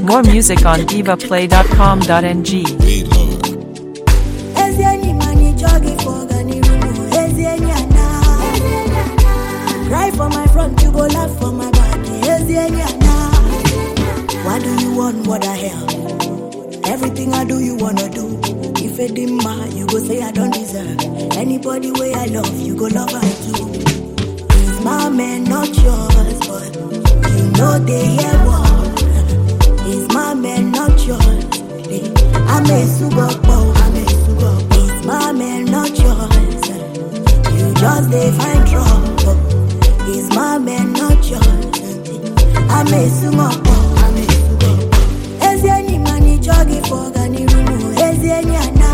More music on divaplay.com.ng. Cry for my front, you go laugh for my back. What do you want, what the hell? Everything I do, you wanna do. If it didn't matter, you go say I don't deserve. Anybody way I love, you go love her too. He's my man, not yours, but you know they hear what. He's my man, not yours. I'm a sugopo, He's my man, not yours. You just they find trouble. He's my man, not yours. I'm a sugopo, Ezi any money jogging for Gani Rumu. Ezi any ana.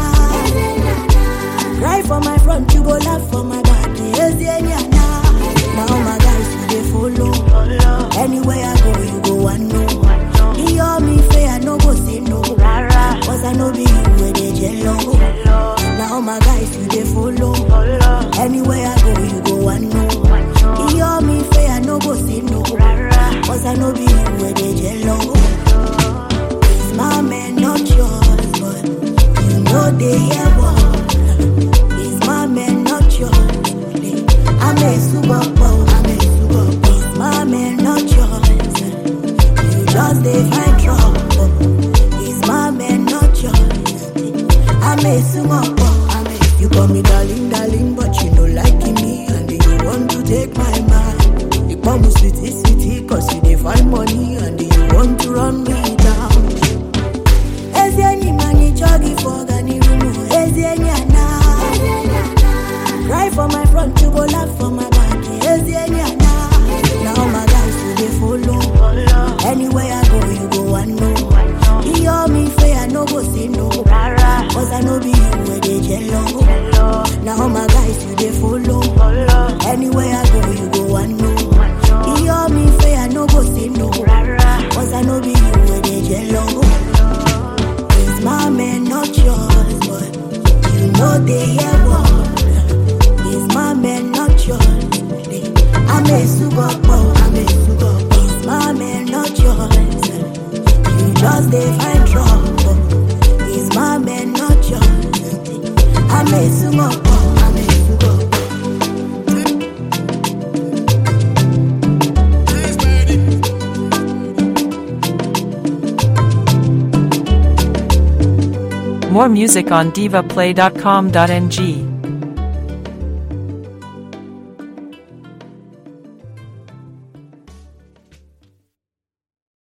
Cry for my front, you go laugh for my back. Ezi any ana. Now my guys, you they follow. Anywhere I go, you go and know. He all me fair, I no go say no. Cause I know be you where they jello. Now my guys, you they follow. Anywhere I go, you go and know. He all me fair, I no go say no. Cause I know be you where they jello. He's my man, not yours, but you know they hear what. He's my man, not yours. I'm a sugopo, He's my man, not yours. You just they find trouble. He's my man, not yours. I'm a sugopo, You call me darling, darling, but you know liking me, and you want to take my mind. You call me sweetie, sweetie, cause you they find money, and you want to run me down. Ezi any money jogging for Gani Rumu. Ezi any ana. Cry for my front, you go laugh for my back. Ezi any ana. Now my guys, you they follow. Anywhere I go, you go and know. He all me fair, I no go say no. Cause I know be you where they jello. Now my guys, you they follow. Anywhere I go, you go and know. He all me fair, I no go say no. Cause I know be you where they jello. He's my man, not yours, but you know they hear what. He's my man, not yours. I'm a sugopo, He's my man, not yours. You just they find trouble. He's my man, not yours. I'm a sugopo, More music on divaplay.com.ng.